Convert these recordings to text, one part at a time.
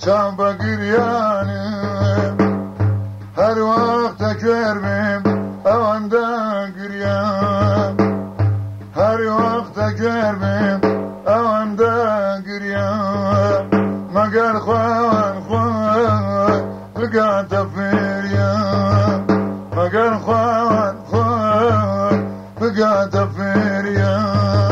چاو بە گریانم هەر وەختە کوێر بێم ئەوەندە گریان هەر وەختە کوێر بێم ئەوەندە گریان مەگەر خۆوان خۆی بگاتە فێریان مەگەر خۆوان خۆی بگاتە فێریان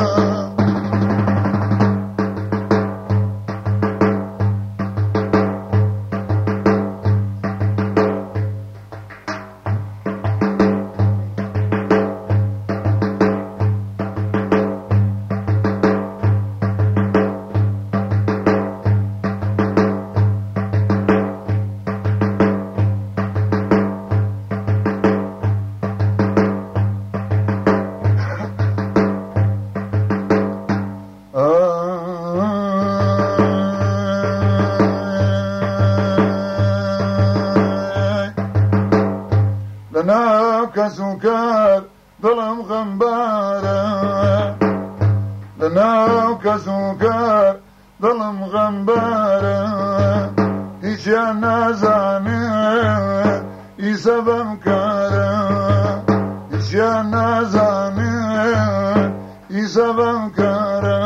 لەناو کەس و کار دڵم غەمبارە لەناو کەس و کار دڵم غەمبارە هیچیان نازانێت ئیسە بەم کارە هیچیان نازانێت ئیسە بەم کارە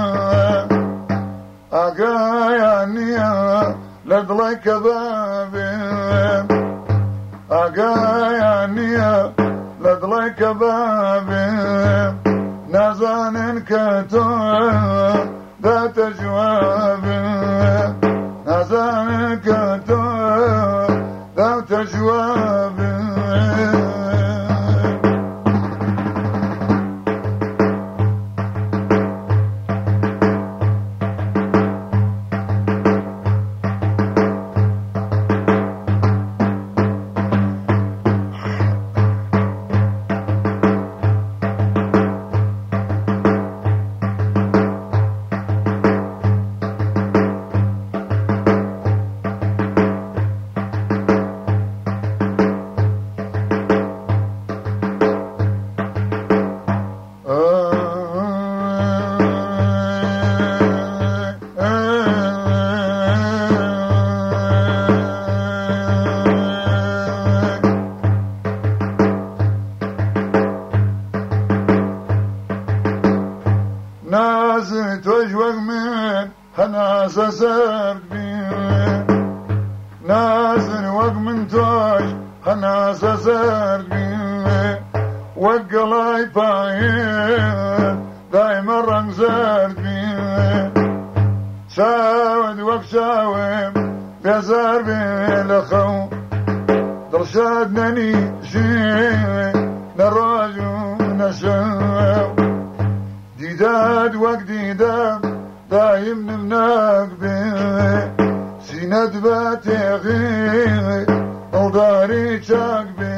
ئاگایان نییە لە دڵی کەبابێم ئاگایان نییە لە دڵی کەبابێم نازانن کە تۆ داتە جوابێم نازانن کە تۆ داتە جوابێم نازن تۆش وەک من هەناسە سەرد بین نازن وەک من تۆش هەناسە سەرد بین وەک گەڵای پایین دایمە ڕەنگ زەرد بین چاوت وەک چاوم بێزار بێ لە خەو دڵشاد نەنیشی نە ڕۆژ و نە شەو دیداد وەک دیدەم دایم نمناک بێ سینەت بە تێغی دڵداری چاک بێ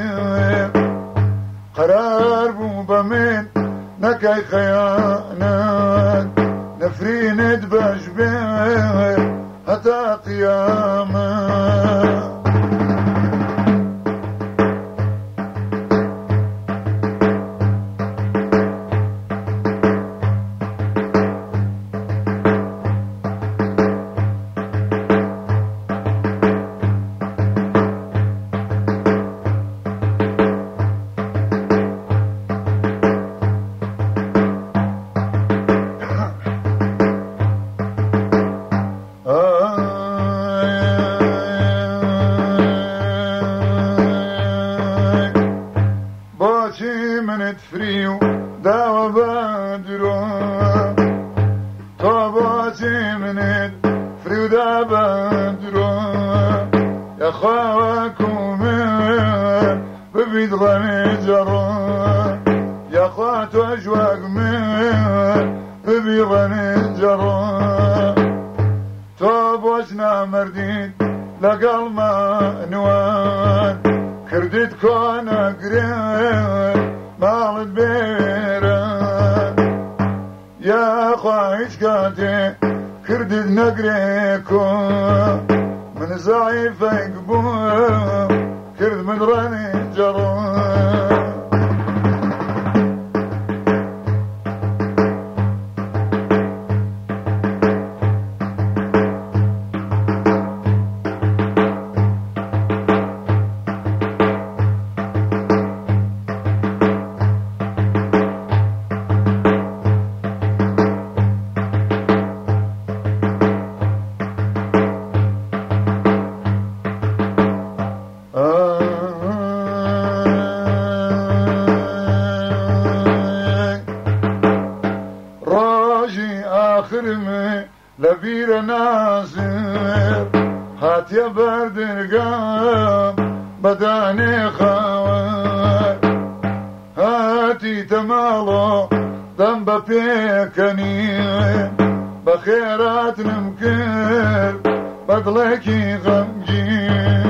قەرار بوو بە من نەکەی خەیانەت نەفرینت بەش بێ هەتا قیامەت منت فریو داوە بە درۆ تۆ بۆچی منت فریودا بە درۆ یەخواوەکو من ببیت ڕەنی جەڕۆ یەخوا تۆش وەک من ببی ڕەنی جەڕۆ تۆ بۆچ نامەردیت لەگەڵ مانوان کردیت کۆنەگرێت ماڵت بێرە یاخوا هیچ کاتێ کردت نەگرێ کۆ من زایفەک بووم کرد من ڕەنی جەڕۆ ناصر هات يا بردرقام بداني خوار هاتي تمالو ذنب بيكني بخيرات نمكر بدلكي غمجي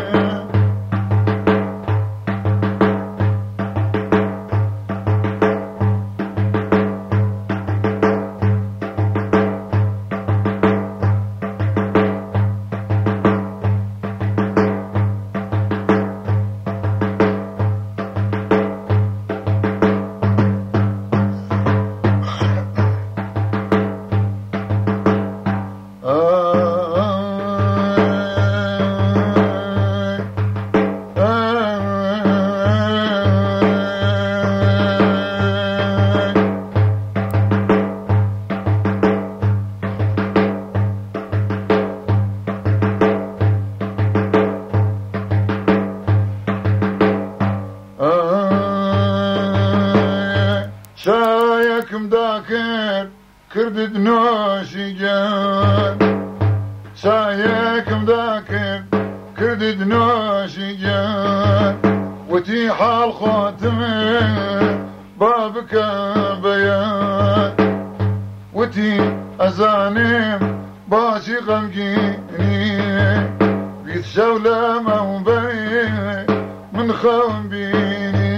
شايكم ذاكر كردد نوشيجان شايكم ذاكر كردد نوشيجان وتيح الخاتم بابك بيان وتي أزانم باشي غمجيني بيت شولة موبي من خوم بيني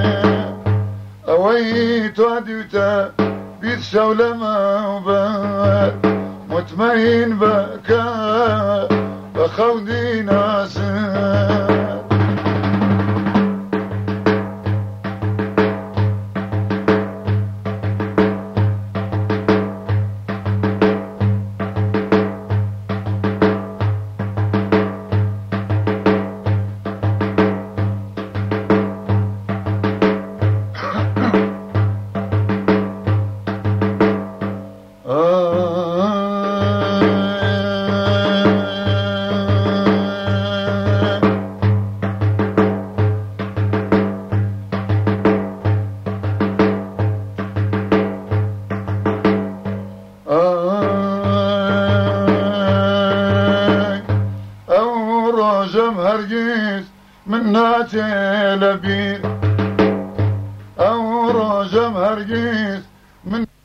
أويت وديوتا بيت شولة موبات مطمئن بكا بخودي ناسات هرقيس من ناتي لبير أو رجم هرقيس من